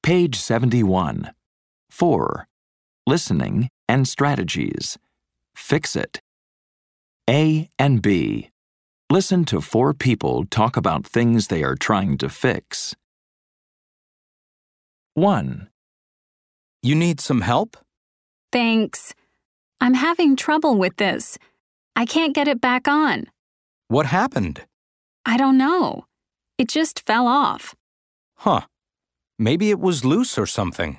Page 71. 4. Listening and strategies. Fix it. A and B. Listen to 4 people talk about things they are trying to fix. 1. You need some help? Thanks. I'm having trouble with this. I can't get it back on. What happened? I don't know. It just fell off. Huh. Maybe it was loose or something.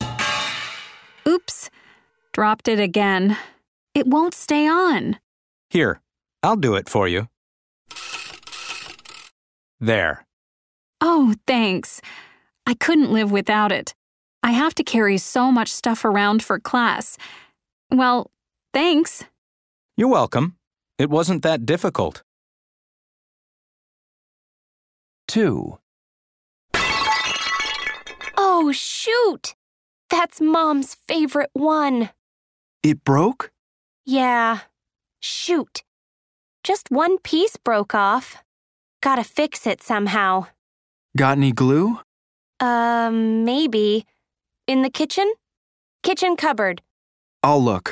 Oops. Dropped it again. It won't stay on. Here, I'll do it for you. There. Oh, thanks. I couldn't live without it. I have to carry so much stuff around for class. Well, thanks. You're welcome. It wasn't that difficult. 2. Oh, shoot! That's Mom's favorite one. It broke? Yeah. Shoot. Just one piece broke off. Gotta fix it somehow. Got any glue? Maybe. In the kitchen? Kitchen cupboard. I'll look.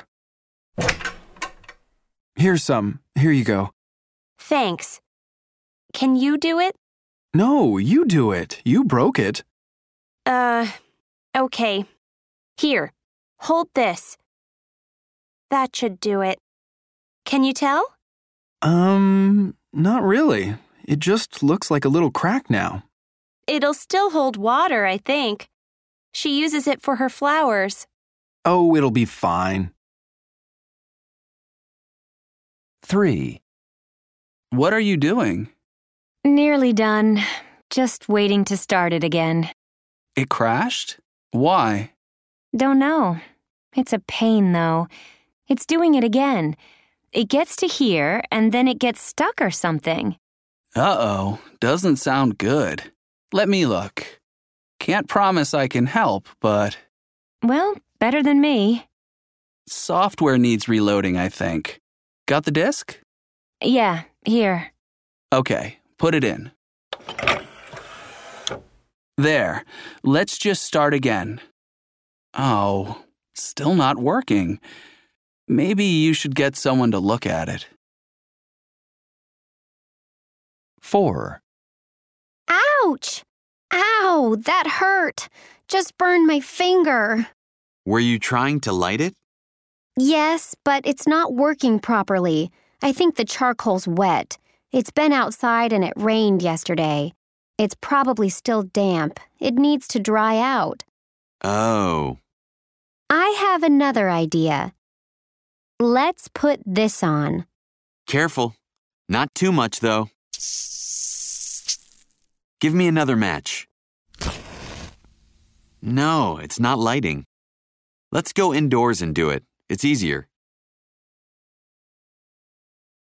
Here's some. Here you go. Thanks. Can you do it? No, you do it. You broke it. Okay. Here, hold this. That should do it. Can you tell? Not really. It just looks like a little crack now. It'll still hold water, I think. She uses it for her flowers. Oh, it'll be fine. 3. What are you doing? Nearly done. Just waiting to start it again. It crashed? Why? Don't know. It's a pain, though. It's doing it again. It gets to here, and then it gets stuck or something. Uh-oh, doesn't sound good. Let me look. Can't promise I can help, but... Well, better than me. Software needs reloading, I think. Got the disk? Yeah, here. Okay, put it in. There, let's just start again. Oh, still not working. Maybe you should get someone to look at it. 4. Ouch! Ow, that hurt. Just burned my finger. Were you trying to light it? Yes, but it's not working properly. I think the charcoal's wet. It's been outside and it rained yesterday. It's probably still damp. It needs to dry out. Oh. I have another idea. Let's put this on. Careful. Not too much, though. Give me another match. No, it's not lighting. Let's go indoors and do it. It's easier.